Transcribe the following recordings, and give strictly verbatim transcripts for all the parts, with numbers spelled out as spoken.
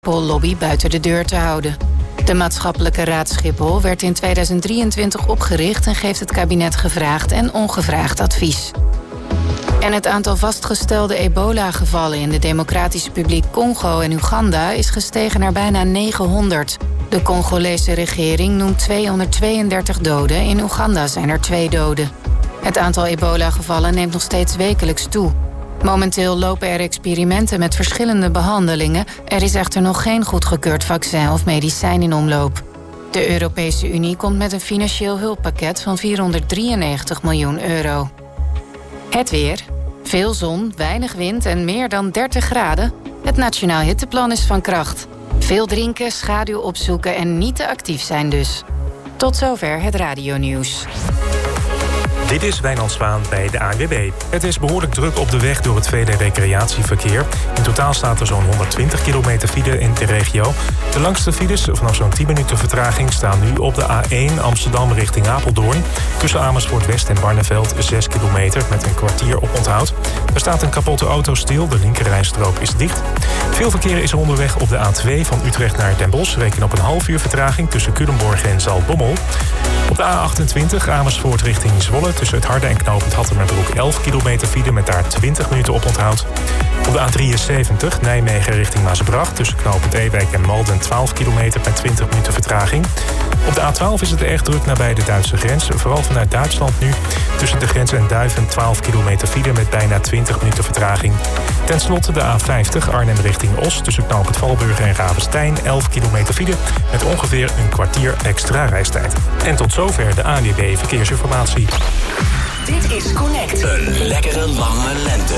Schiphol-lobby buiten de deur te houden. De maatschappelijke raad Schiphol werd in tweeduizend drieëntwintig opgericht en geeft het kabinet gevraagd en ongevraagd advies. En het aantal vastgestelde ebola-gevallen in de Democratische Republiek Congo en Oeganda is gestegen naar bijna negenhonderd. De Congolese regering noemt tweehonderdtweeëndertig doden, in Oeganda zijn er twee doden. Het aantal ebola-gevallen neemt nog steeds wekelijks toe. Momenteel lopen er experimenten met verschillende behandelingen. Er is echter nog geen goedgekeurd vaccin of medicijn in omloop. De Europese Unie komt met een financieel hulppakket van vierhonderddrieënnegentig miljoen euro. Het weer. Veel zon, weinig wind en meer dan dertig graden. Het Nationaal Hitteplan is van kracht. Veel drinken, schaduw opzoeken en niet te actief zijn dus. Tot zover het radionieuws. Dit is Wijnand Zwaan bij de A N W B. Het is behoorlijk druk op de weg door het vele recreatieverkeer. In totaal staat er zo'n honderdtwintig kilometer file in de regio. De langste files, vanaf zo'n tien minuten vertraging, staan nu op de A één Amsterdam richting Apeldoorn. Tussen Amersfoort West en Barneveld zes kilometer met een kwartier op onthoud. Er staat een kapotte auto stil, de linkerrijstrook is dicht. Veel verkeer is er onderweg op de A twee van Utrecht naar Den Bosch. Reken op een half uur vertraging tussen Culemborg en Zaltbommel. Op de A achtentwintig Amersfoort richting Zwolle. Tussen het Harde en knooppunt Hattemerbroek elf kilometer file met daar twintig minuten op onthoud. Op de A drieënzeventig Nijmegen richting Maasbracht. Tussen knooppunt Ewijk en Malden twaalf kilometer met twintig minuten vertraging. Op de A twaalf is het erg druk nabij de Duitse grens. Vooral vanuit Duitsland nu. Tussen de grens en Duiven twaalf kilometer file met bijna twintig minuten vertraging. Ten slotte de A vijftig Arnhem richting Os. Tussen knooppunt Valburg en Ravenstein elf kilometer file met ongeveer een kwartier extra reistijd. En tot zover de A N W B Verkeersinformatie. Dit is Connect. Een lekkere lange lente.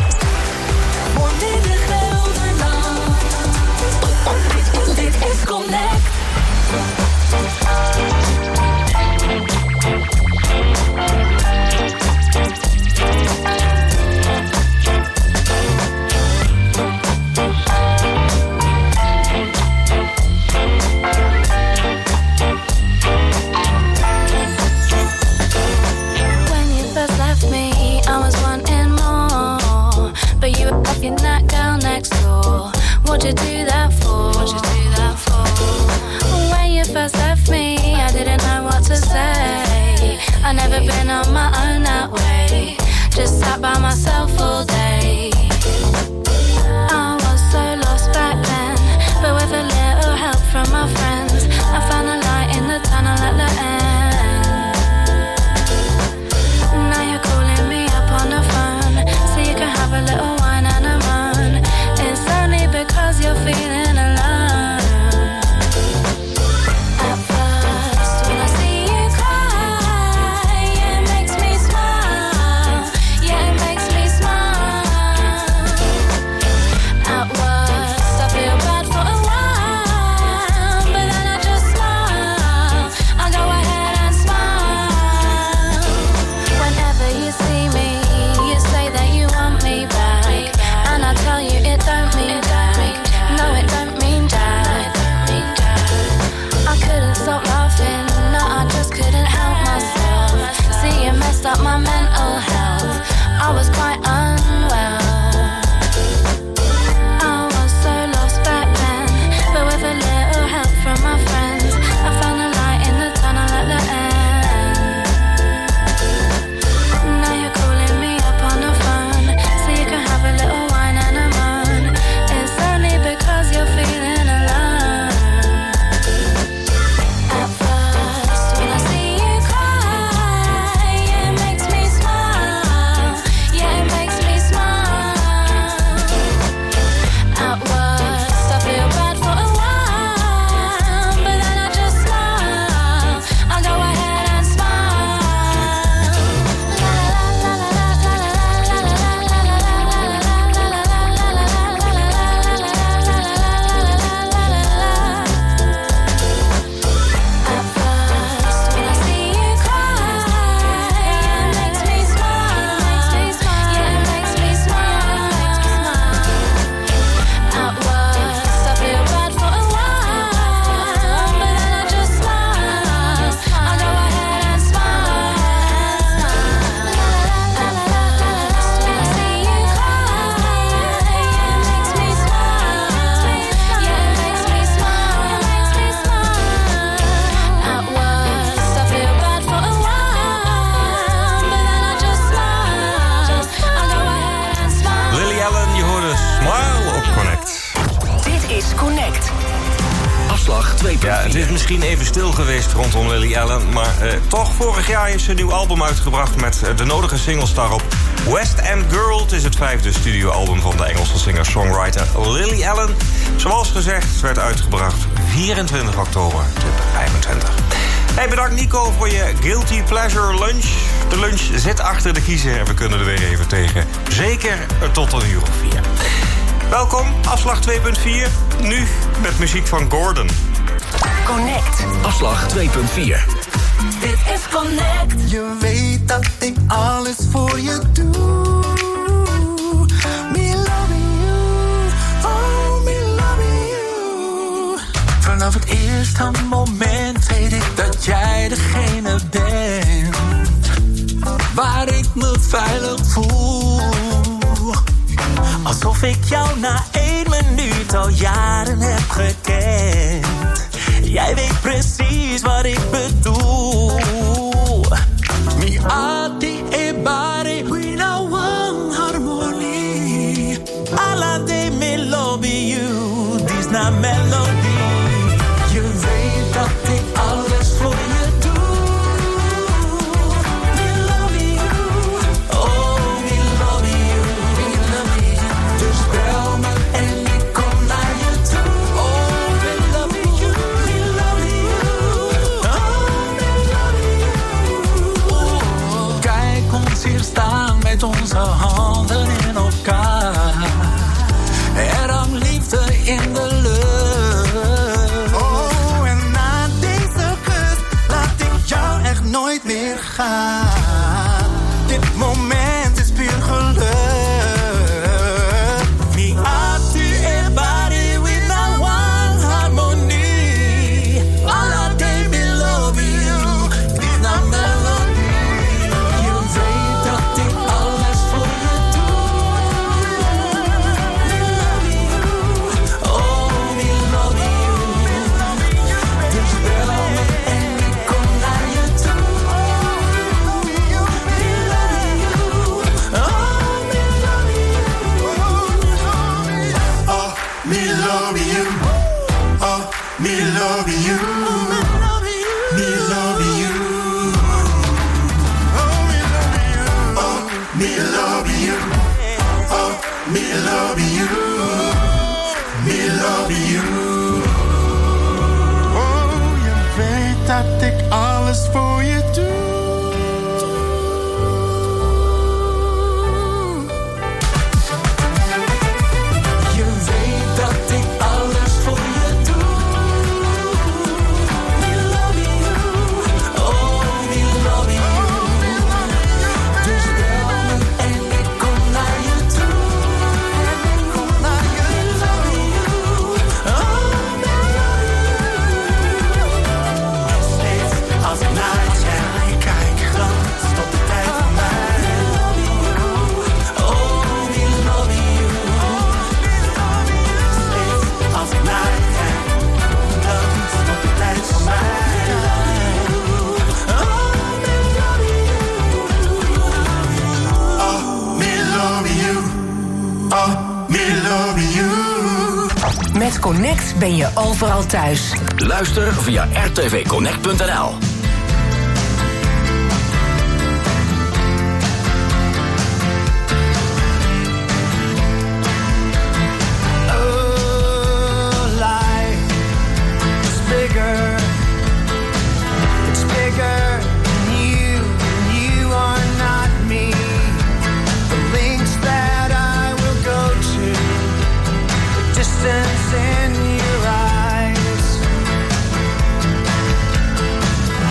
Voordelig Gelderland. Dit is Connect. You're that girl next door. What'd you do that for? What'd you do that for? When you first left me, I didn't know what to say. I never been on my own that way. Just sat by myself all day. I was so lost back then, but with a little help from my friends, I found a light in the tunnel at the end. Now you're calling me up on the phone, so you can have a little wine and a moan. It's only because you're feeling alone. At first, when I see you cry, yeah, it makes me smile. Yeah, it makes me smile. is Connect. Afslag twee punt vier. Ja, het is misschien even stil geweest rondom Lily Allen, maar uh, toch, vorig jaar is ze een nieuw album uitgebracht met uh, de nodige singles daarop. West End Girl, het is het vijfde studioalbum van de Engelse singer-songwriter Lily Allen. Zoals gezegd, werd uitgebracht vierentwintig oktober tweeduizend vijfentwintig. Hey, bedankt Nico voor je Guilty Pleasure lunch. De lunch zit achter de kiezer en we kunnen er weer even tegen. Zeker tot een uur of vier. Welkom, afslag twee punt vier. Nu met muziek van Gordon. Connect. Afslag twee punt vier. Dit is Connect. Je weet dat ik alles voor je doe. Me loving you, oh me loving you. Vanaf het eerste moment weet ik dat jij degene bent waar ik me veilig voel. Alsof ik jou na één minuut al jaren heb gekend. Jij weet precies wat ik bedoel. Mi ati e bari, we now one harmony. Alla de me love you, dit is na melody. Je weet dat ik alles voor je doe. Me love you, oh me love you, me love you. Dus bel me en ik kom naar je toe. Oh me love you, me love you, oh me love you. Kijk ons hier staan met onze handen in elkaar. Er hangt liefde in de lucht. Oh, en na deze kus laat ik jou echt nooit meer gaan. Dit moment is puur geluk. Mi ati e bari with no one harmony. Alla day me love you, dit na melody. Je weet dat ik alles voor je doe. Me love you, oh me love you. Dus bel me en ik kom naar je toe. Me love you, oh me love you. Oh me love you, oh me love you, me love you. Oh me love you, oh me love you, oh me love you, me love you. Oh, je weet dat ik alles voor je doe. Je weet dat ik alles voor je doe. Me love you, oh me love you. Dus bel me en ik kom naar je toe. En ik kom naar je toe. Me love you, oh me love you. Steeds als ik naar jij kijk, dan stopt de tijd voor mij. Me love you, oh me love you. Steeds als ik naar je kijk, dan stopt de tijd voor mij. Oh me love you, oh me love you. Met Connect ben je overal thuis. Luister via r t v connect punt n l. Oh, life is bigger. It's bigger than you, and you are not me. The links that I will go to, the distance in your eyes.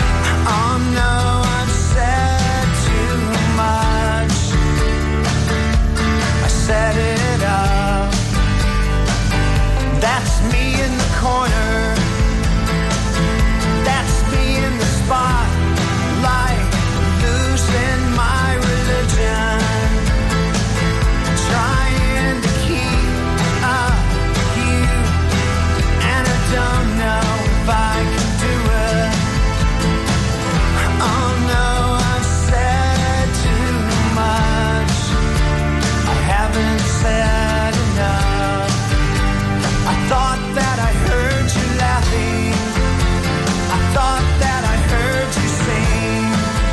that I heard you laughing. I thought that I heard you sing.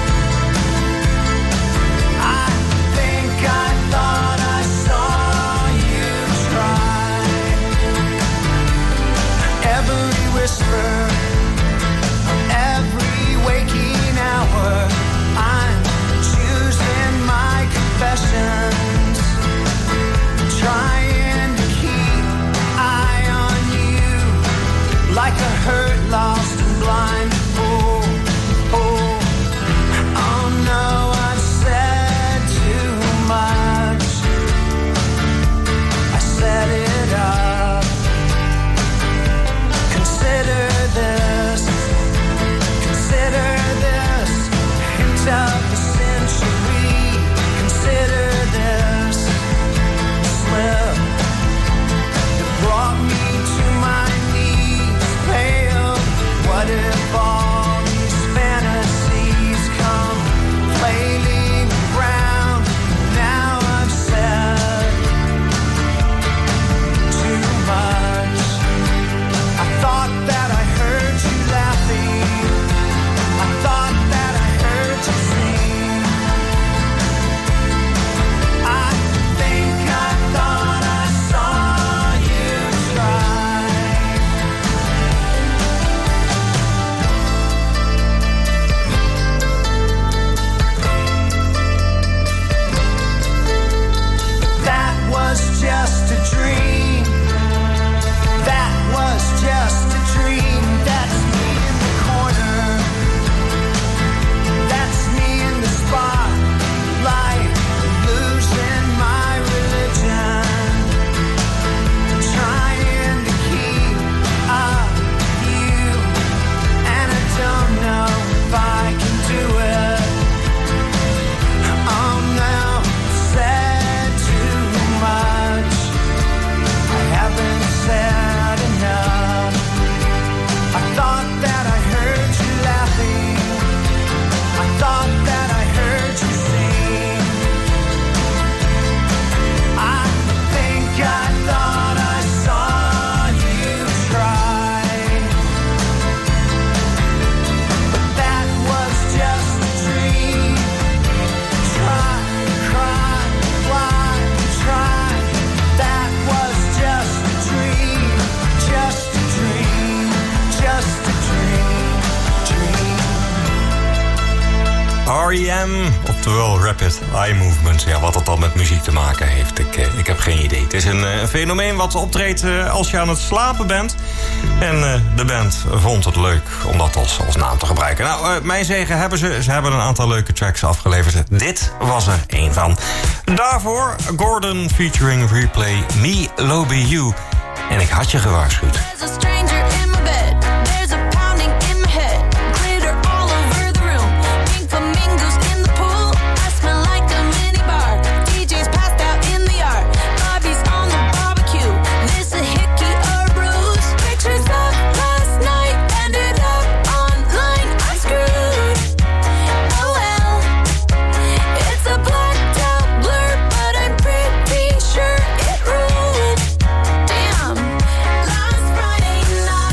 I think I thought I saw you try. Every whisper, every waking hour, I'm choosing my confessions, trying to keep eye on you, like a hurt, lost and blind fool. Oh, oh no, I've said too much. I set it up. Consider this, consider this, hint of the century. Consider this slip that brought me to my knees, pale. What if all these fantasies come flailing around? Now I've said too much. I thought that I heard you laughing. I thought that I heard you sing. I think I thought I saw you try. That was just a dream. That was just a dream. That's me in the corner. That's me in the spotlight, losing my religion, trying to keep up with you, and I don't know if I can do it. Oh no, said too much. I haven't said enough. I thought that I heard you laughing. I thought that I heard you sing. I think I thought I saw you try. But that was just a dream. Try, cry, fly, try. That was just a dream. Just a dream. Just a dream. Dream. R E M, oftewel Rapid Eye Movement. Ja, wat dat dan met muziek te maken heeft, ik, eh, ik heb geen idee. Het is een eh, fenomeen wat optreedt eh, als je aan het slapen bent. En eh, de band vond het leuk om dat als, als naam te gebruiken. Nou, eh, mijn zegen hebben ze. Ze hebben een aantal leuke tracks afgeleverd. Dit was er één van. Daarvoor Gordon featuring Replay, Me Lobby You. En ik had je gewaarschuwd. There's a stranger in my bed. There's a pounding in my head. Glitter all over the room. Pink flamingos in the pool. I smell like a minibar. D J's passed out in the yard. Bobby's on the barbecue. This a hickey or ruse. Pictures of last night ended up online. I'm screwed. Oh well. It's a blacked out blur, but I'm pretty sure it ruled. Damn. Last Friday night.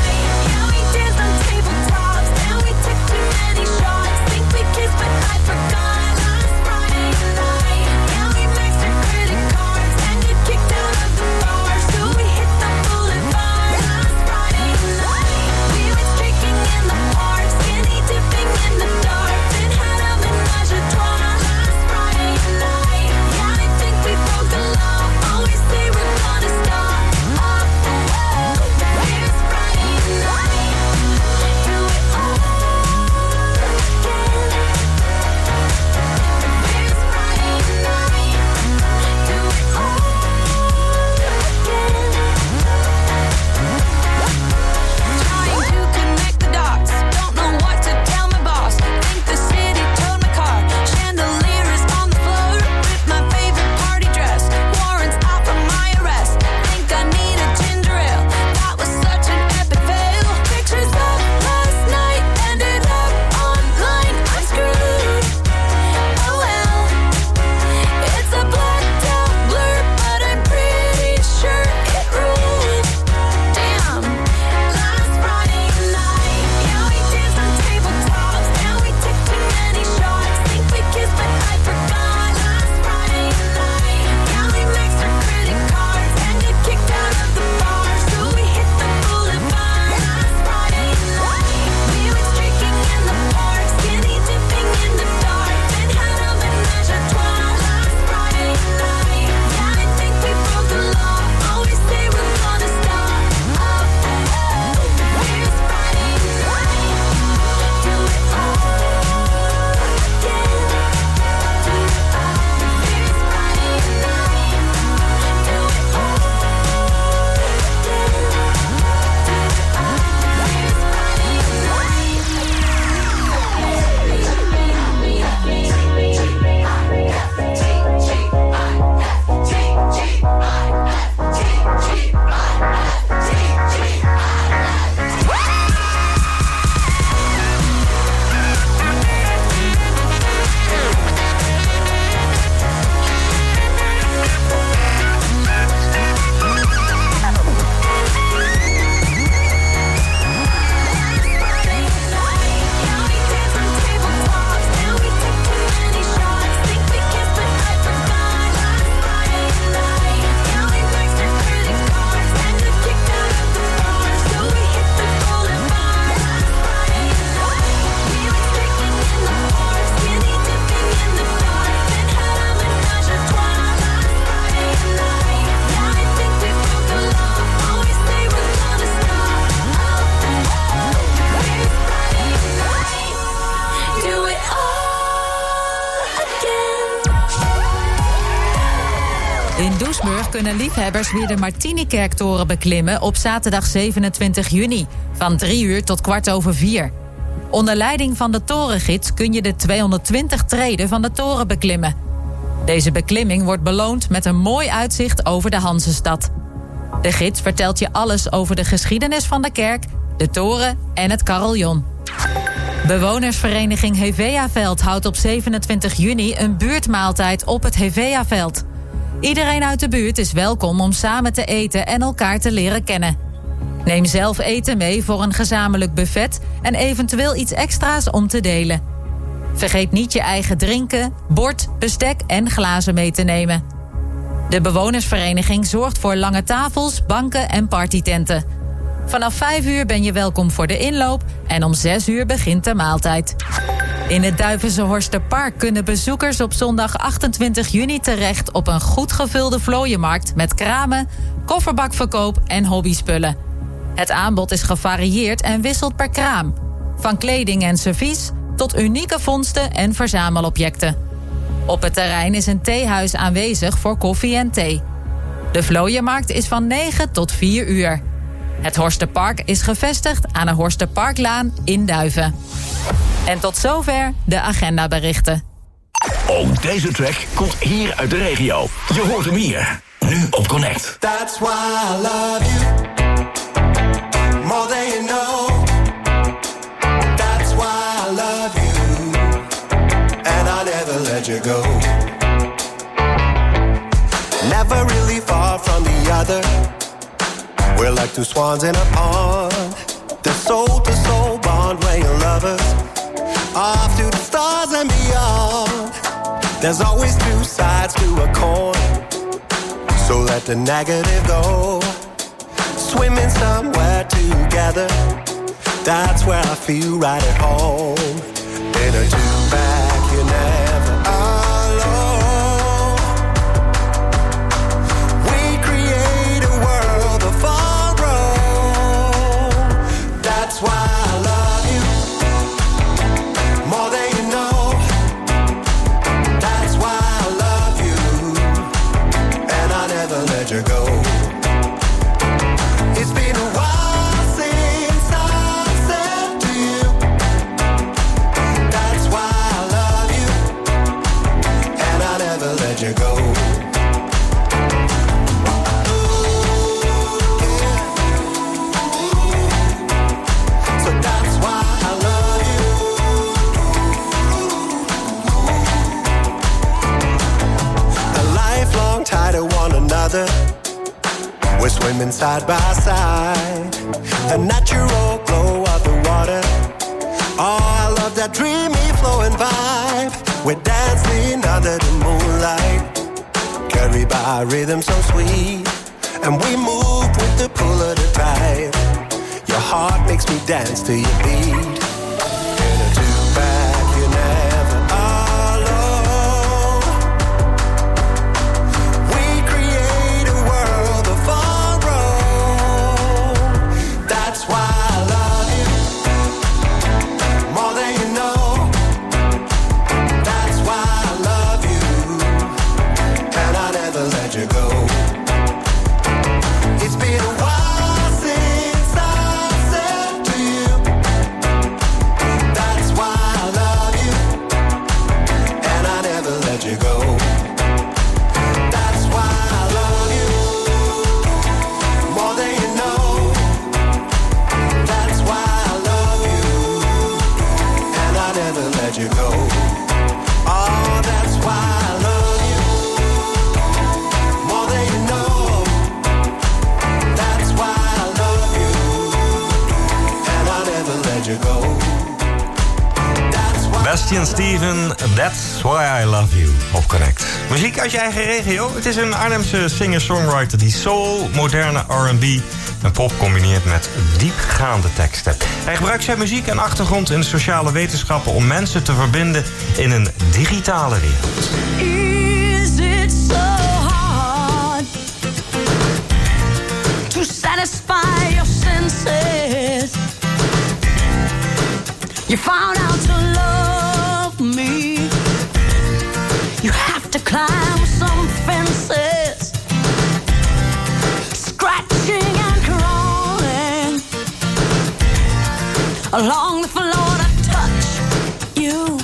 In Doesburg kunnen liefhebbers weer de Martinikerktoren beklimmen op zaterdag zevenentwintig juni, van drie uur tot kwart over vier. Onder leiding van de torengids kun je de tweehonderdtwintig treden van de toren beklimmen. Deze beklimming wordt beloond met een mooi uitzicht over de Hanzestad. De gids vertelt je alles over de geschiedenis van de kerk, de toren en het carillon. Bewonersvereniging Heveaveld houdt op zevenentwintig juni een buurtmaaltijd op het Heveaveld. Iedereen uit de buurt is welkom om samen te eten en elkaar te leren kennen. Neem zelf eten mee voor een gezamenlijk buffet en eventueel iets extra's om te delen. Vergeet niet je eigen drinken, bord, bestek en glazen mee te nemen. De bewonersvereniging zorgt voor lange tafels, banken en partytenten. Vanaf vijf uur ben je welkom voor de inloop en om zes uur begint de maaltijd. In het Duivense Horsterpark kunnen bezoekers op zondag achtentwintig juni terecht op een goed gevulde vlooienmarkt met kramen, kofferbakverkoop en hobbyspullen. Het aanbod is gevarieerd en wisselt per kraam. Van kleding en servies tot unieke vondsten en verzamelobjecten. Op het terrein is een theehuis aanwezig voor koffie en thee. De vlooienmarkt is van negen tot vier uur. Het Horsterpark is gevestigd aan de Horsterparklaan in Duiven. En tot zover de agendaberichten. Ook deze track komt hier uit de regio. Je hoort hem hier, nu op Connect. That's why I love you more than you know. That's why I love you and I'll never let you go. Never really far from the other. We're like two swans in a pond. The soul to soul bond, weighing lovers off to the stars and beyond. There's always two sides to a coin, so let the negative go. Swimming somewhere together, that's where I feel right at home. In a two-back, you're never alone. We create a world of our own. That's why I love you more than you know. That's why I love you and I'll never let you go. It's been a while since I said to you, that's why I love you and I'll never let you go. So that's why I love you. A lifelong tie to one another. We're swimming side by side. The natural glow of the water. Oh, I love that dreamy flowing vibe. We're dancing under the moonlight, carried by a rhythm so sweet. And we move with the pull of the tide. Your heart makes me dance to your beat. In a two-back, you're never alone. We create a world of our own. That's why I love you more than you know. That's why I love you and I'll never let you go. It's been a while since I said to you, that's why I love you and I'll never let you go. That's why I love you more than you know. That's why I love you and I'll never let you go. Oh, that's why I love you more than you know. That's why I love you and I'll never let you go. That's why Bastian Steven, That's Why I Love You op Connect. Muziek uit je eigen regio. Het is een Arnhemse singer-songwriter die soul, moderne R en B en pop combineert met diepgaande teksten. Hij gebruikt zijn muziek en achtergrond in de sociale wetenschappen om mensen te verbinden in een digitale wereld. Is it so hard to satisfy your senses? You found out to love me. You have to climb some fences. along the floor to touch you.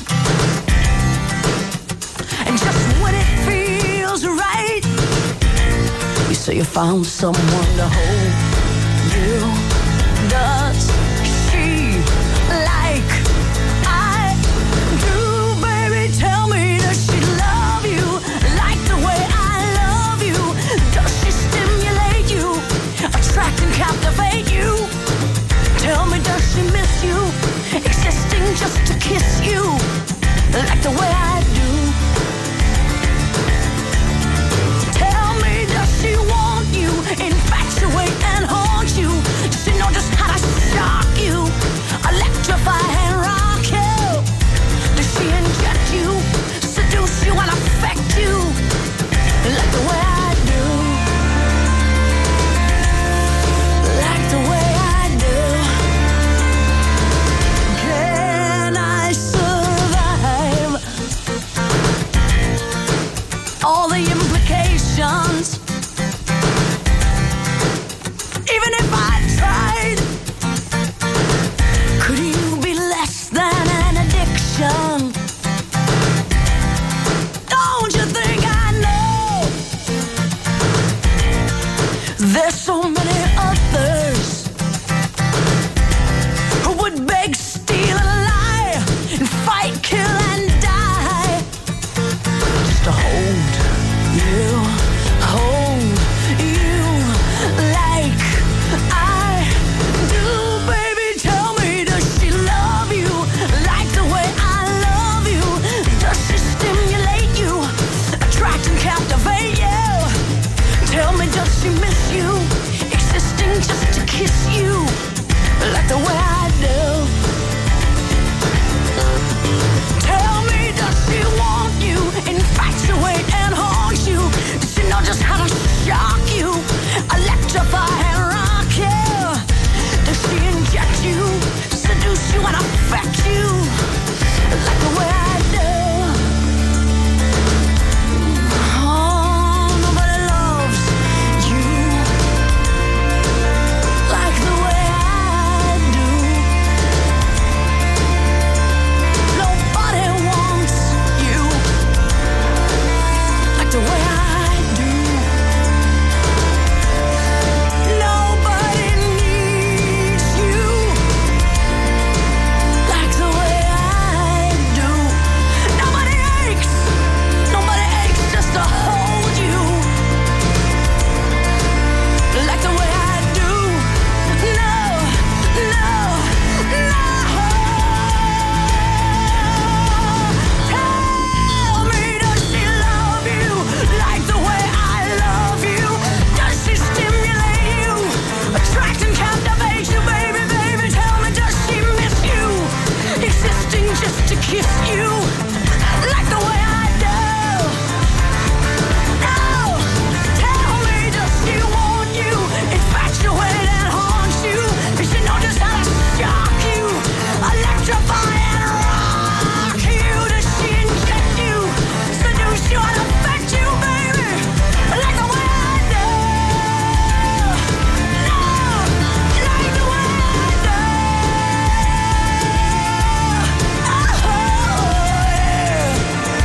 And just when it feels right, you say you found someone to hold you. Does she like I do, baby? Tell me, does she love you like the way I love you? Does she stimulate you, attract and captivate you? Tell me, does she miss you, existing just to kiss you like the way I do? Tell me, does she want you, infatuate and haunt you? Does she know just how to shock you, electrify and rock you? Does she inject you, seduce you and affect you like the way I do? Like the way I do. Can I survive all the implications? Even if I tried, could you be less than an addiction? Don't you think I know there's so many others who would beg, steal, and lie, and fight, kill, and die just to hold you, hold you like I do, baby. Tell me, does she love you like the way I love you? Does she stimulate you, attract and captivate you? Tell me, does she miss you, existing just to kiss you like the way I do? Tell me, does she want you, infatuate and haunt you? Does she know just how to shock you, electrify and rock you? Does she inject you, seduce you and affect you like the way I do? Oh, nobody loves you like the way I do. Nobody wants you like the way I do. Nobody needs you like the way I do. Nobody aches, nobody aches just to hold you like the way I do. No, no, no. Tell me, does she love you like the way I love you? Does she stimulate you, attract and captivate you, baby, baby? Tell me, does she miss you, existing just to kiss you like the way I do? No, tell me, does she want you, infatuate and haunt you? Does she know just how to shock you, electrify and rock you? Does she inject you, seduce you and affect you, baby, like the way I do? No, like the way I do. Oh, yeah.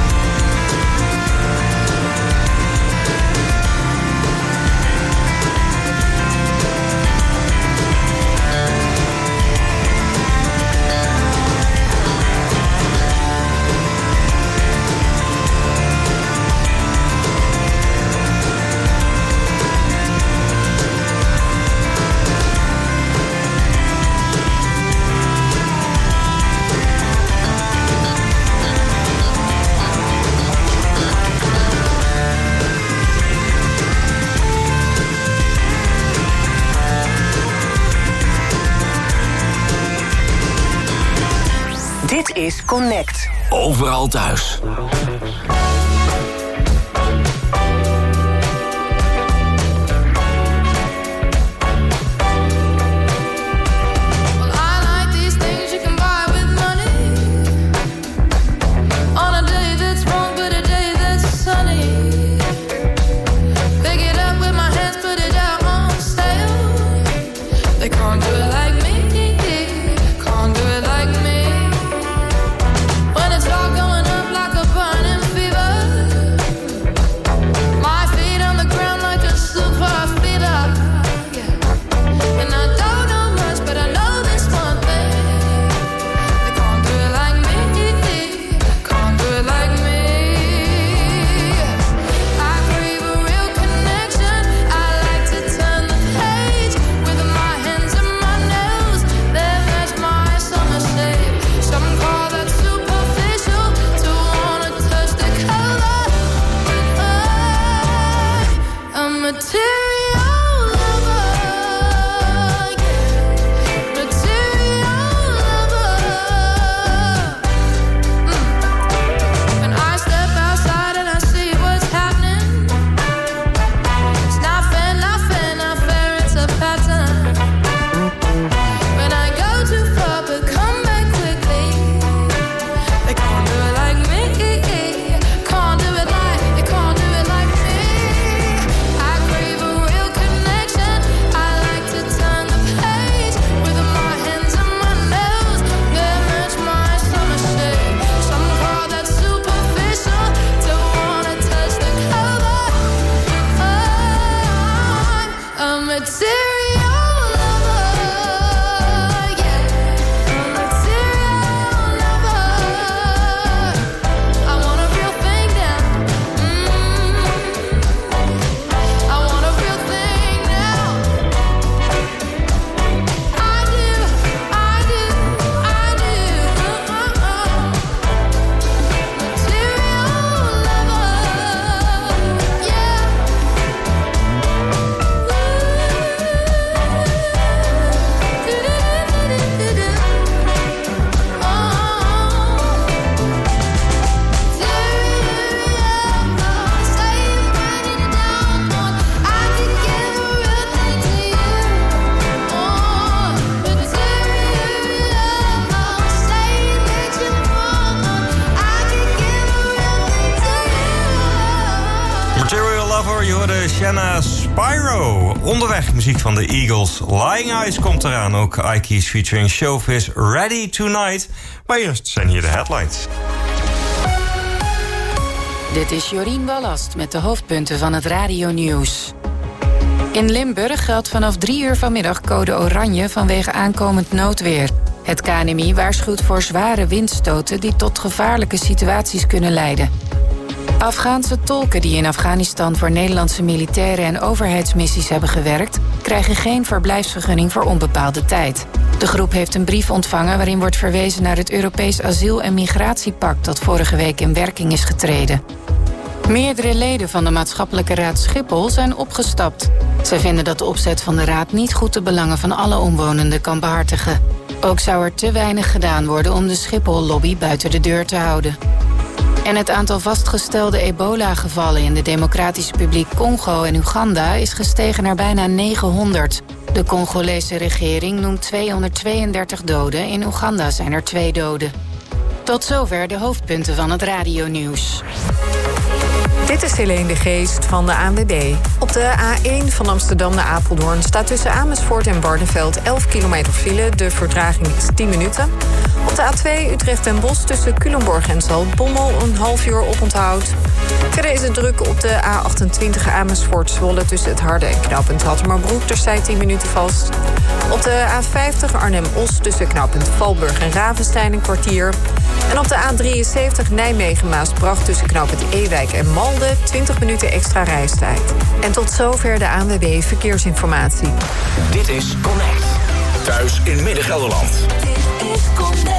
Dit is Connect. Overal thuis. Well, I like these things you can buy with money. On a day that's wrong, but a day that's sunny. Pick it up with my hands, put it out on sale. They can't do it like me, can't do Shanna Spyro. Onderweg, muziek van de Eagles. Lying Eyes komt eraan. Ook Ike's featuring Showbiz Ready Tonight. Maar eerst zijn hier de headlines. Dit is Jorien Ballast met de hoofdpunten van het radionieuws. In Limburg geldt vanaf drie uur vanmiddag code oranje vanwege aankomend noodweer. Het K N M I waarschuwt voor zware windstoten die tot gevaarlijke situaties kunnen leiden. Afghaanse tolken die in Afghanistan voor Nederlandse militaire en overheidsmissies hebben gewerkt, krijgen geen verblijfsvergunning voor onbepaalde tijd. De groep heeft een brief ontvangen waarin wordt verwezen naar het Europees Asiel- en Migratiepact dat vorige week in werking is getreden. Meerdere leden van de Maatschappelijke Raad Schiphol zijn opgestapt. Zij vinden dat de opzet van de raad niet goed de belangen van alle omwonenden kan behartigen. Ook zou er te weinig gedaan worden om de Schiphol-lobby buiten de deur te houden. En het aantal vastgestelde ebola-gevallen in de Democratische Republiek Congo en Uganda is gestegen naar bijna negenhonderd. De Congolese regering noemt tweehonderdtweeëndertig doden. In Oeganda zijn er twee doden. Tot zover de hoofdpunten van het radionieuws. Dit is Helene de Geest van de A N W B. Op de A één van Amsterdam naar Apeldoorn staat tussen Amersfoort en Barneveld elf kilometer file. De vertraging is tien minuten. Op de A twee Utrecht en Bosch tussen Culemborg en Zaltbommel een half uur oponthoud. Verder is het druk op de A achtentwintig Amersfoort Zwolle tussen het Harde en knooppunt Hattemerbroek. Er staat tien minuten vast. Op de A vijftig Arnhem-Os tussen knooppunt Valburg en Ravenstein een kwartier. En op de A drieënzeventig Nijmegen-Maasbracht tussen knooppunt Ewijk en Malden twintig minuten extra reistijd. En tot zover de A N W B Verkeersinformatie. Dit is Connect. Thuis in Midden-Gelderland. Dit is Connect.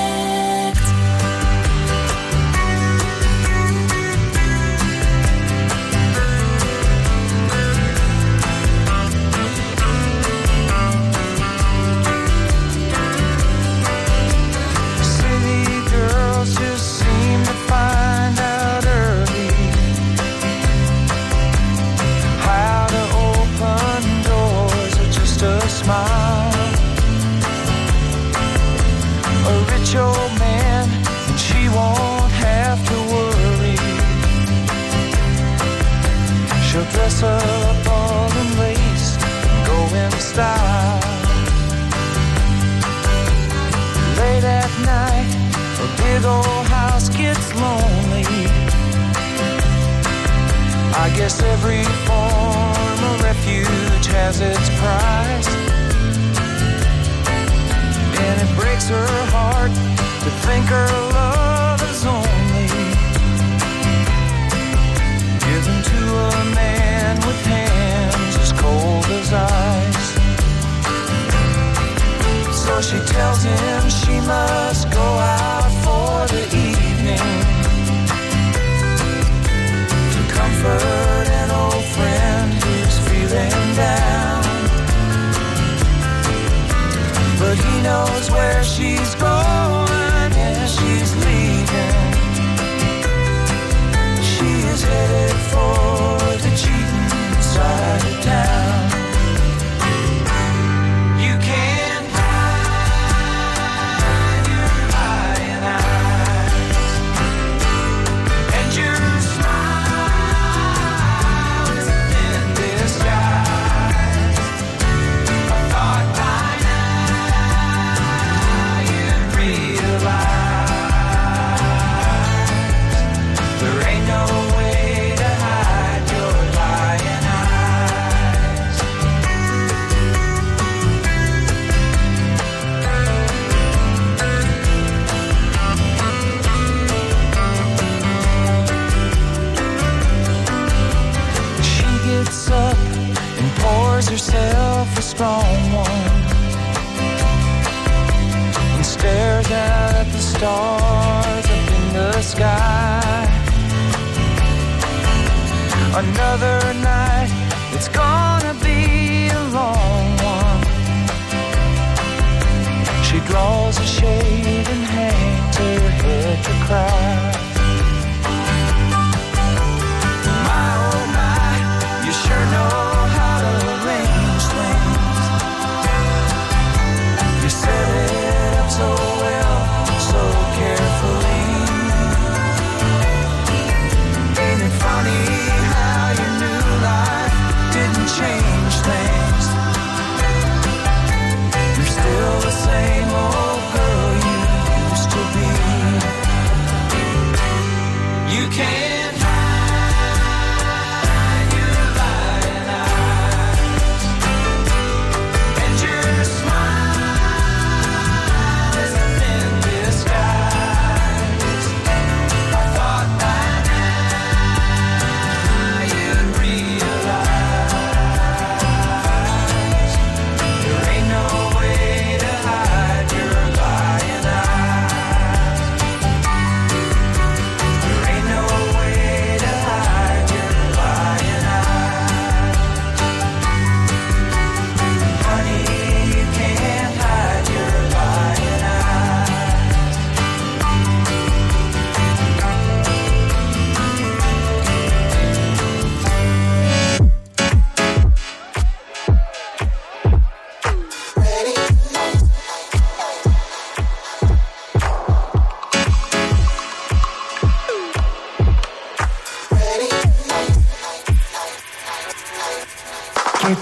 Dress up all in lace, go in style. Late at night, a big old house gets lonely. I guess every form of refuge has its price. And it breaks her heart to think her love is only given to a man with hands as cold as ice. So she tells him she must go out for the evening to comfort an old friend who's feeling down. But he knows where she's going and she's leaving. She is headed for the cheating side of town. You can't hide your lying eyes, and your smile is in disguise. I thought by now you'd realize there ain't no herself a strong one and stares out at the stars up in the sky. Another night, it's gonna be a long one. She draws a shade and hangs her head to cry. My oh my, you sure know set it up so well, so carefully. Ain't it funny how your new life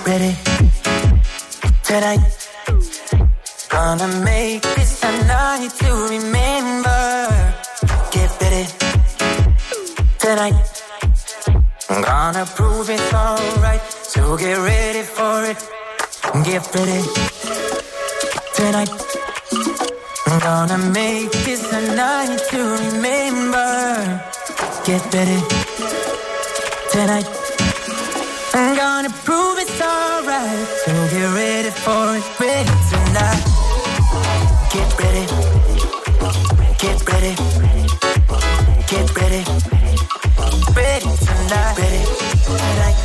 ready tonight. Gonna make this a night to remember. Get ready tonight. I'm gonna prove it's alright, so get ready for it. Get ready tonight. I'm gonna make this a night to remember. Get ready tonight. I'm gonna prove it's alright, so get ready for it. Ready tonight. Get ready. Get ready. Get ready. Ready tonight. Ready tonight.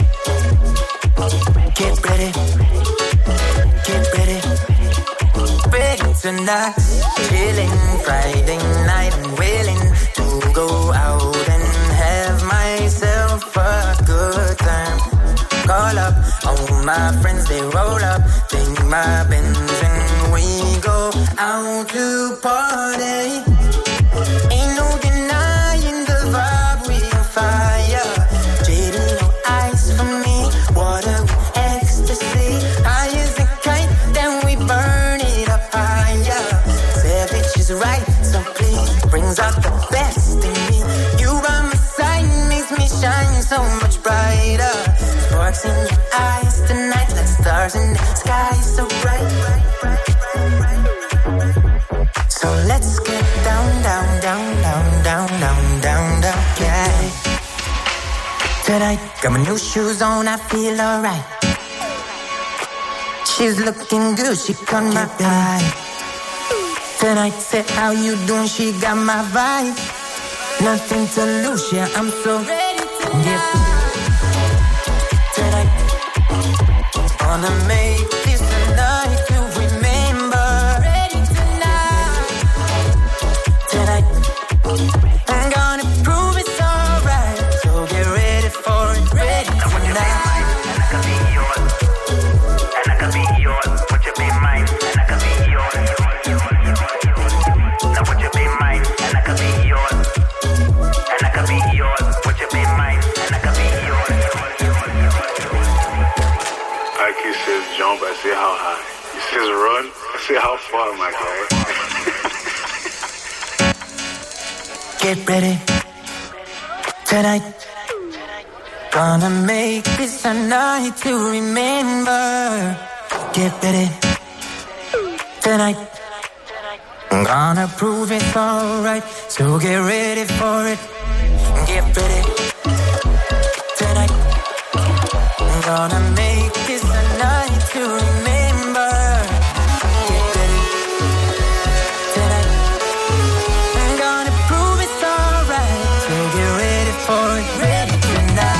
Get ready. Get ready. Ready tonight. Chilling Friday night. I'm willing to go out and have myself a good time. Call up all my friends, they roll up. Take my Benz and we go out to party. Ain't no denying the vibe, we on fire. Jaded, no ice for me, water with ecstasy. High as a kite, then we burn it up higher. Savage is right, so please, brings out the best in me. You by my side makes me shine so much brighter. Sparks in your eyes tonight, like stars in the sky so bright. So let's get down, down, down, down, down, down, down, down, yeah. Tonight, got my new shoes on, I feel alright. She's looking good, she caught my eye. Tonight, said how you doing, she got my vibe. Nothing to lose, yeah, I'm so ready tonight. Tonight, wanna make this a night to remember. Ready tonight. Tonight, I'm gonna prove it's alright, so get ready for it. Ready tonight. And I can be yours. And I can be yours. Would you be mine? And I can be yours. Now would you be mine? And I can be yours. And I can be yours. Would you be mine? And I can be yours. I can say jump, I say how high. You says run, I say how far, my guy. Get ready tonight. Gonna make this a night to remember. Get ready tonight. I'm gonna prove it's alright, so get ready for it. Get ready tonight. I'm gonna make this a night to remember. Get ready tonight. I'm gonna prove it's alright, so get ready for it. Ready tonight.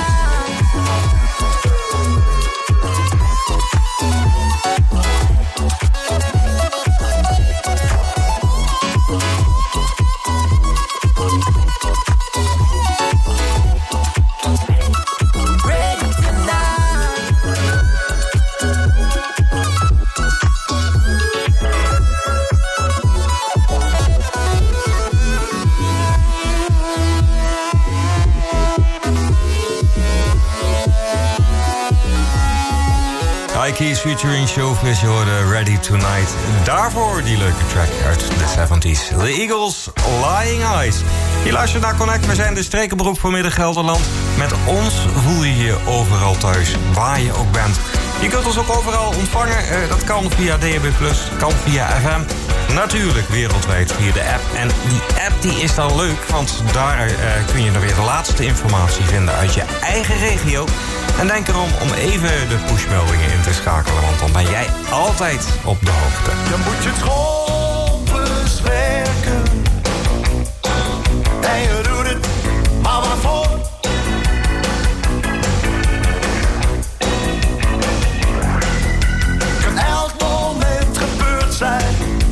Keys featuring Showfish, je hoorde Ready Tonight. Daarvoor die leuke track uit de zeventies. The Eagles, Lying Eyes. Je luistert naar Connect, we zijn de strekenberoep voor Midden-Gelderland. Met ons voel je je overal thuis, waar je ook bent. Je kunt ons ook overal ontvangen, dat kan via D A B plus, kan via F M. Natuurlijk wereldwijd via de app. En die app die is dan leuk, want daar uh, kun je dan weer de laatste informatie vinden uit je eigen regio. En denk erom om even de pushmeldingen in te schakelen, want dan ben jij altijd op de hoogte. Dan moet je het schoolbus werken. En je doet het, maar waarvoor? Kan elk moment gebeurd zijn.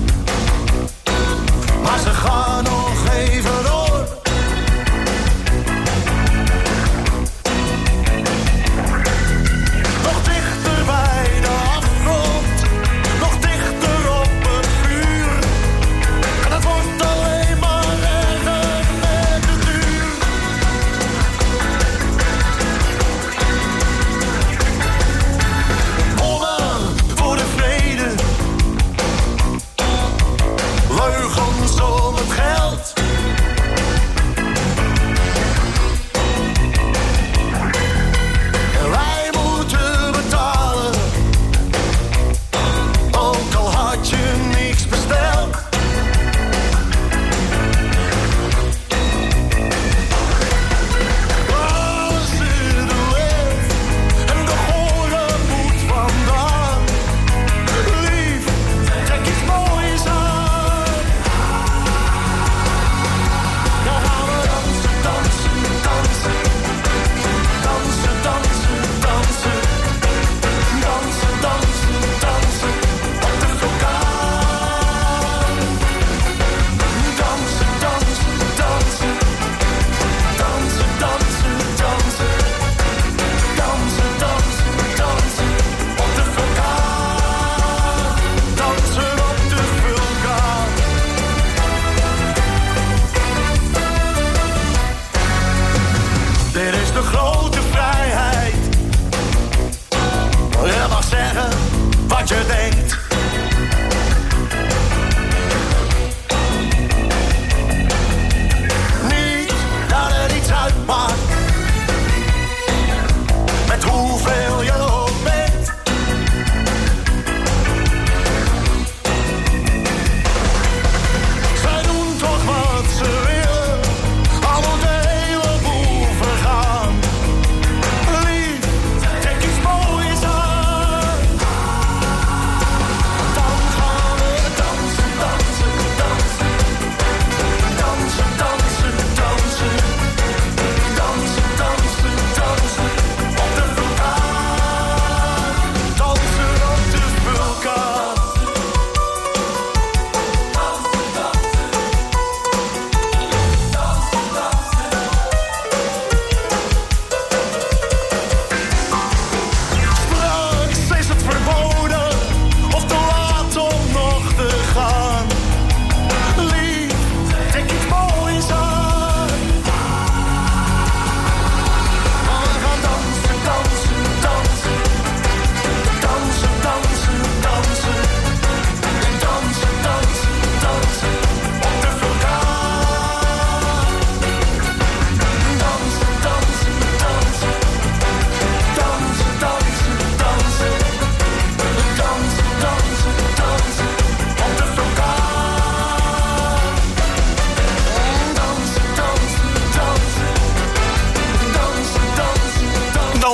Maar ze gaan nog even door. Nog dichter bij de afgrond. Nog dichter op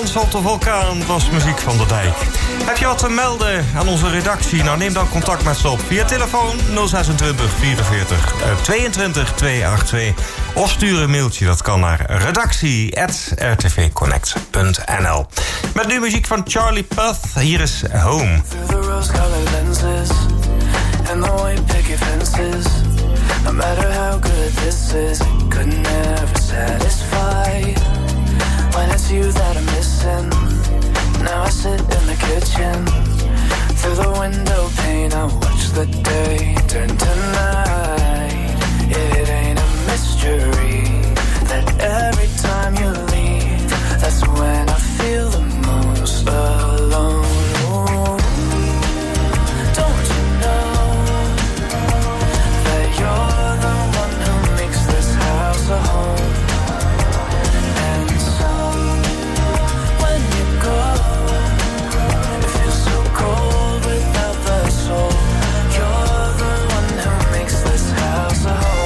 Dansen op de Vulkaan was muziek van de Dijk. Heb je wat te melden aan onze redactie? Nou, neem dan contact met ze op via telefoon nul zesentwintig vierenveertig tweeëntwintig tweehonderdtweeëntwintig. Of stuur een mailtje, dat kan naar redactie apenstaartje r t v connect punt n l. Met nu muziek van Charlie Puth. Hier is Home. Through the rose-colored lenses and the white picket fences. No matter how good this is, it could never satisfy. When it's you that I'm missing, now I sit in the kitchen. Through the window pane, I watch the day turn to night. It ain't a mystery that every time you leave, that's when I feel the most alone. Ooh. Don't you know that you're the one who makes this house a home? And so when you go, it feels so cold without the soul. You're the one who makes this house a home.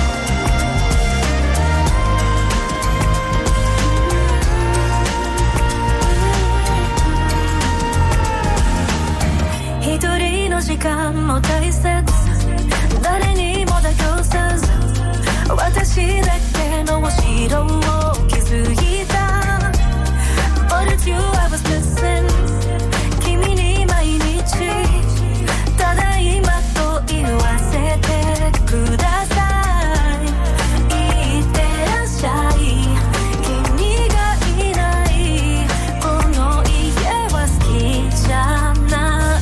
Hitori no shikan mo taisetsu, dare ni mo dakyoせず、私だけの城を築いた。But it's you I was missing. 君に毎日ただいまと言わせてください。いってらっしゃい。君がいないこの家は好きじゃない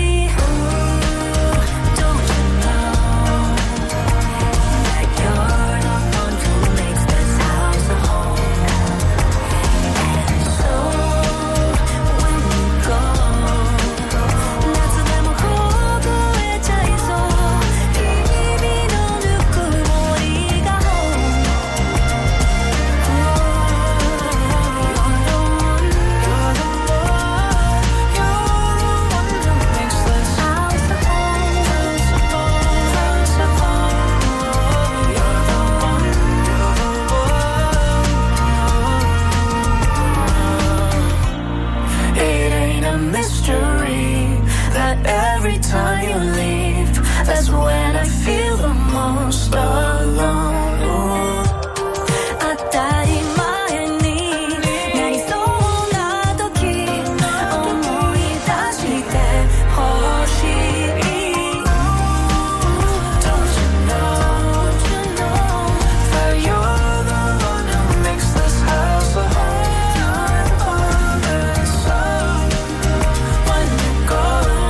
。Every time you leave, that's when I feel the most alone. Ooh. 当たり前になりそうな時、思い出してほしい。Don't you know that you're the one who makes this house a home? And so when you go,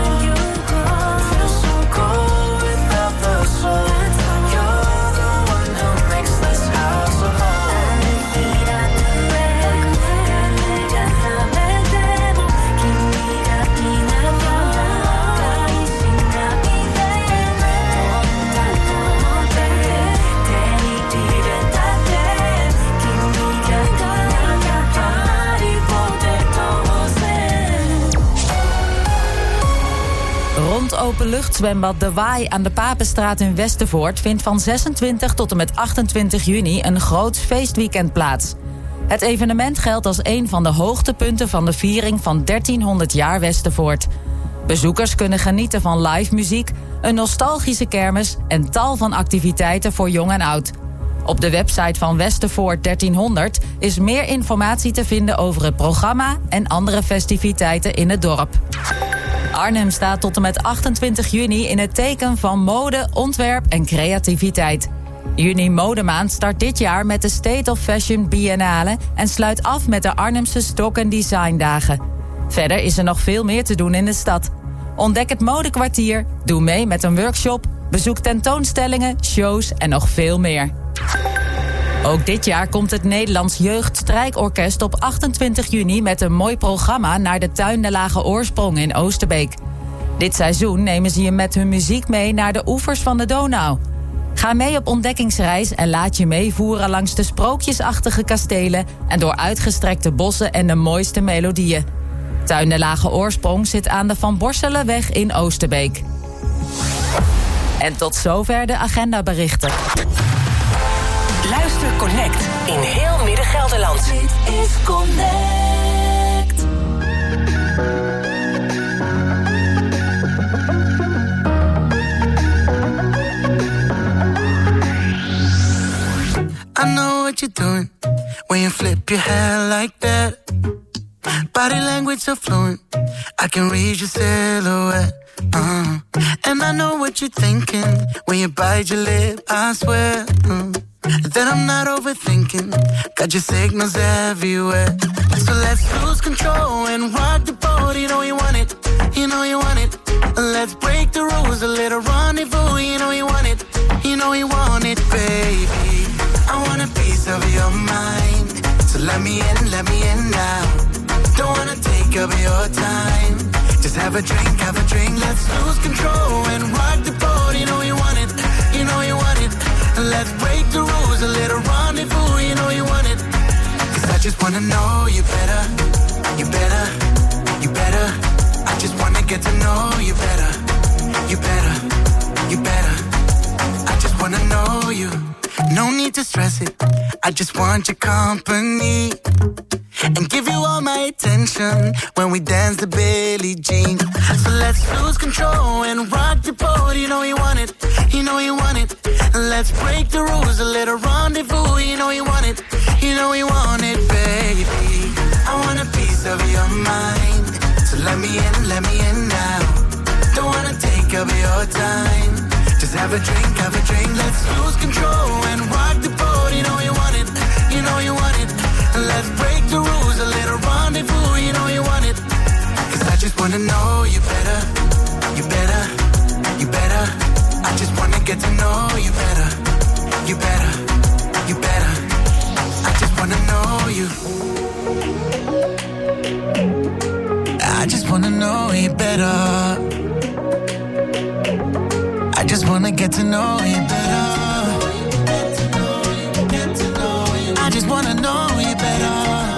Rond openluchtzwembad De Waai aan de Papenstraat in Westervoort vindt van zesentwintig tot en met achtentwintig juni een groot feestweekend plaats. Het evenement geldt als een van de hoogtepunten van de viering van dertienhonderd jaar Westervoort. Bezoekers kunnen genieten van live muziek, een nostalgische kermis en tal van activiteiten voor jong en oud. Op de website van Westervoort dertienhonderd is meer informatie te vinden over het programma en andere festiviteiten in het dorp. Arnhem staat tot en met achtentwintig juni in het teken van mode, ontwerp en creativiteit. Juni Modemaand start dit jaar met de State of Fashion Biennale en sluit af met de Arnhemse Stock and Design Dagen. Verder is er nog veel meer te doen in de stad. Ontdek het modekwartier, doe mee met een workshop, bezoek tentoonstellingen, shows en nog veel meer. Ook dit jaar komt het Nederlands Jeugdstrijkorkest op achtentwintig juni met een mooi programma naar de Tuin de Lage Oorsprong in Oosterbeek. Dit seizoen nemen ze je met hun muziek mee naar de oevers van de Donau. Ga mee op ontdekkingsreis en laat je meevoeren langs de sprookjesachtige kastelen en door uitgestrekte bossen en de mooiste melodieën. Tuin de Lage Oorsprong zit aan de Van Borselenweg in Oosterbeek. En tot zover de agendaberichten. Luister Connect in heel Midden-Gelderland. Dit is Connect. I know what you're doing when you flip your hair like that. Body language so fluent, I can read your silhouette. Uh, and I know what you're thinking when you bite your lip, I swear uh, that I'm not overthinking. Got your signals everywhere. So let's lose control and rock the boat. You know you want it, you know you want it. Let's break the rules, a little rendezvous. You know you want it, you know you want it, baby. I want a piece of your mind, so let me in, let me in now. Don't wanna take up your time. Just have a drink, have a drink. Let's lose control and rock the boat. You know you want it, you know you want it. Let's break the rules, a little rendezvous. You know you want it. Cause I just wanna know you better, you better, you better. I just wanna get to know you better, you better, you better. I just wanna know you. No need to stress it, I just want your company. And give you all my attention when we dance to Billie Jean. So let's lose control and rock the boat. You know you want it, you know you want it. Let's break the rules, a little rendezvous. You know you want it, you know you want it, baby. I want a piece of your mind, so let me in, let me in now. Don't wanna take up your time. Just have a drink, have a drink. Let's lose control and rock the boat. You know you want it, you know you want it. Let's break the rules, a little rendezvous. You know you want it. Cause I just wanna know you better, you better, you better. I just wanna get to know you better, you better, you better. I just wanna know you. I just wanna know you better. I just wanna get to know you better. I just wanna know you better.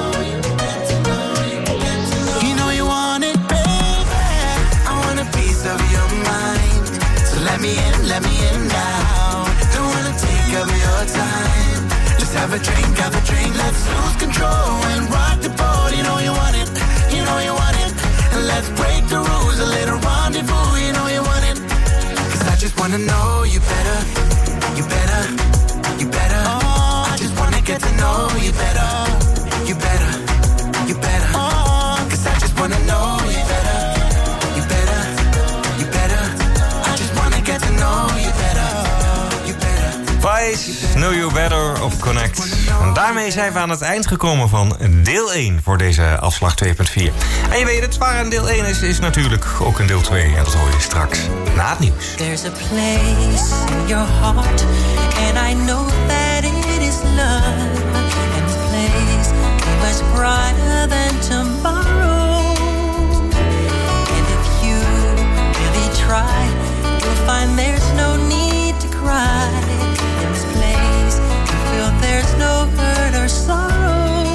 You know you want it, baby. I want a piece of your mind, so let me in, let me in now. Don't wanna take up your time. Let's have a drink, have a drink. Let's lose control and rock the boat. You know you want it, you know you want it. And let's break the rules, a little rendezvous. You know you want it. Cause I just wanna know you better, you better, you better. Oh, I just wanna get to know you better, you better, you better. Oh, cause I just wanna know you better, you better, you better. I just wanna get to know you better, you better. Vice, Know You Better op Connect. En daarmee zijn we aan het eind gekomen van deel één voor deze afslag twee punt vier. En je weet het, waar een deel één is, is natuurlijk ook een deel twee. En dat hoor je straks na het nieuws. There's a place in your heart, and I know that it is love. And the place is much brighter than tomorrow. And if you really try, you'll find there's no need to cry. In this place, you feel there's no hurt or sorrow.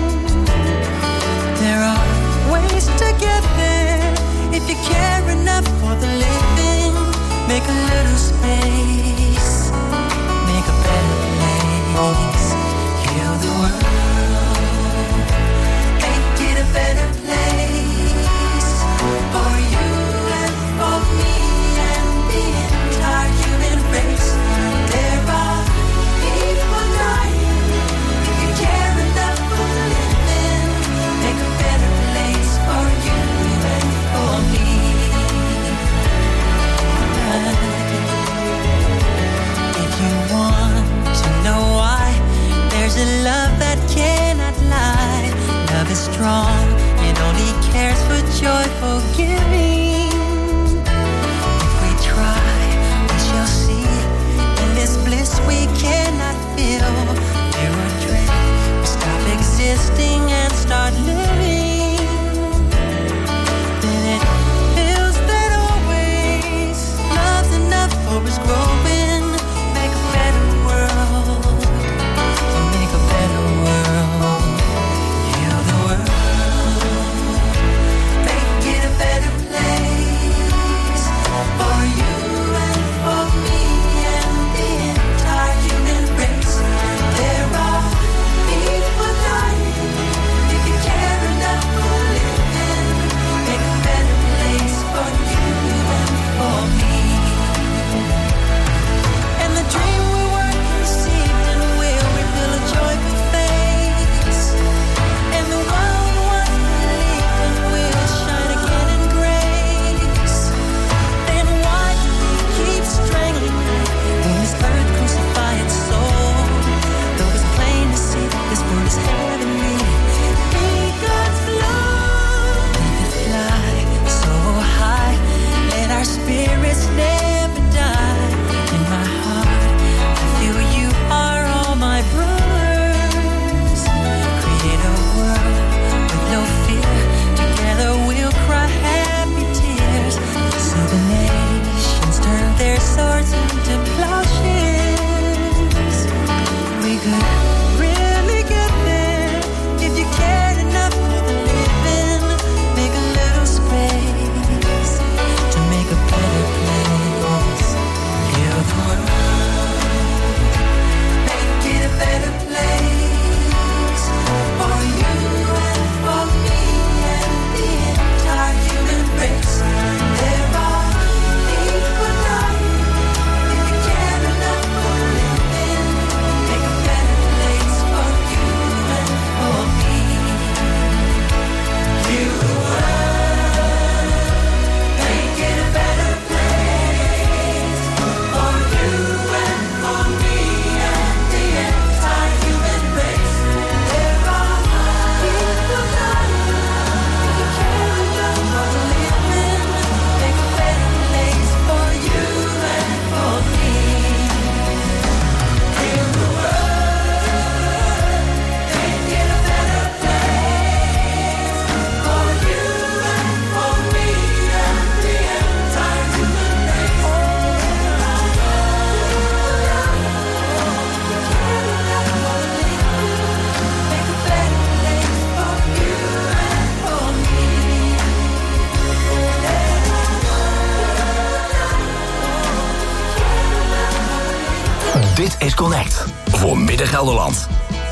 There are ways to get there if you care enough for the living. Make a little space, make a better place. Heal the world, make it a better place for you and for me and the entire human race. There are people dying. If you care enough for the living, make a better place for you and for me. If you want to know why, there's a love that cannot lie. Love is strong, it only cares for joyful giving. If we try, we shall see. In this bliss we cannot feel. There are dreams, we stop existing and start living. Then it feels that always love's enough for us growing. Make a better world, make a better world. Heal the world, make it a better place. Dit is Connect voor Midden-Gelderland.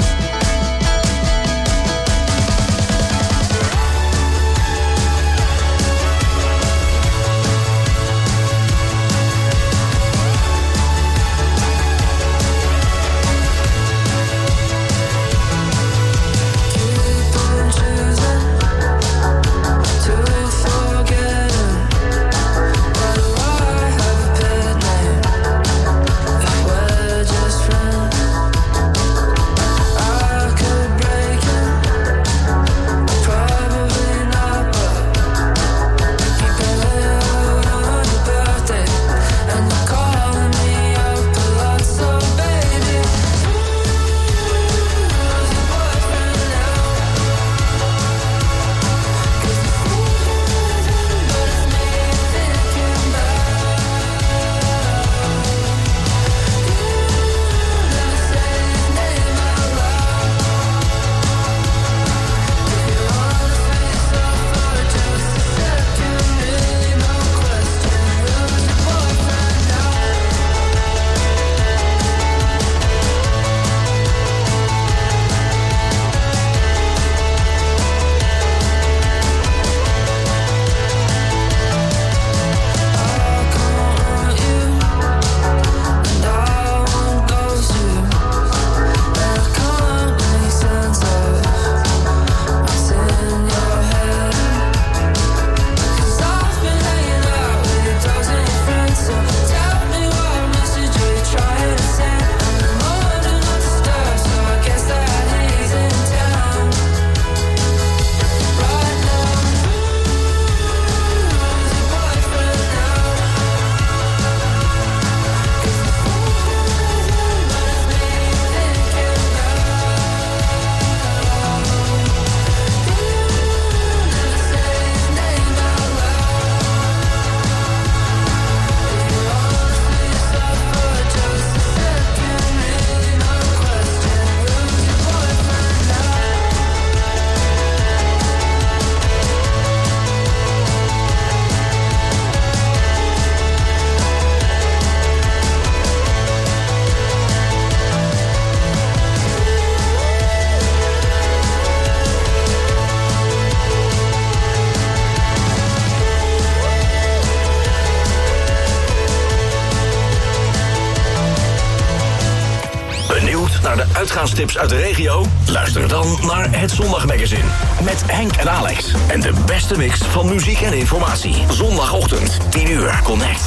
Uitgaanstips uit de regio? Luister dan naar Het Zondagmagazine. Met Henk en Alex. En de beste mix van muziek en informatie. Zondagochtend, tien uur. Connect.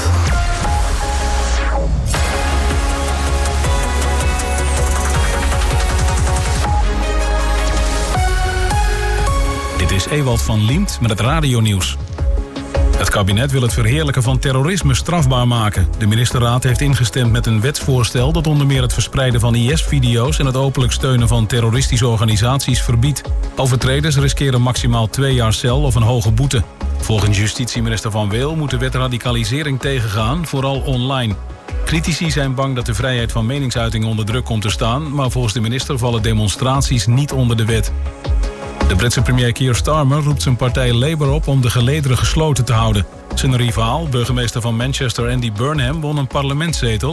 Dit is Ewald van Liemt met het radionieuws. Het kabinet wil het verheerlijken van terrorisme strafbaar maken. De ministerraad heeft ingestemd met een wetsvoorstel dat onder meer het verspreiden van I S-video's en het openlijk steunen van terroristische organisaties verbiedt. Overtreders riskeren maximaal twee jaar cel of een hoge boete. Volgens justitieminister Van Weel moet de wet radicalisering tegengaan, vooral online. Critici zijn bang dat de vrijheid van meningsuiting onder druk komt te staan, maar volgens de minister vallen demonstraties niet onder de wet. De Britse premier Keir Starmer roept zijn partij Labour op om de gelederen gesloten te houden. Zijn rivaal, burgemeester van Manchester Andy Burnham, won een parlementszetel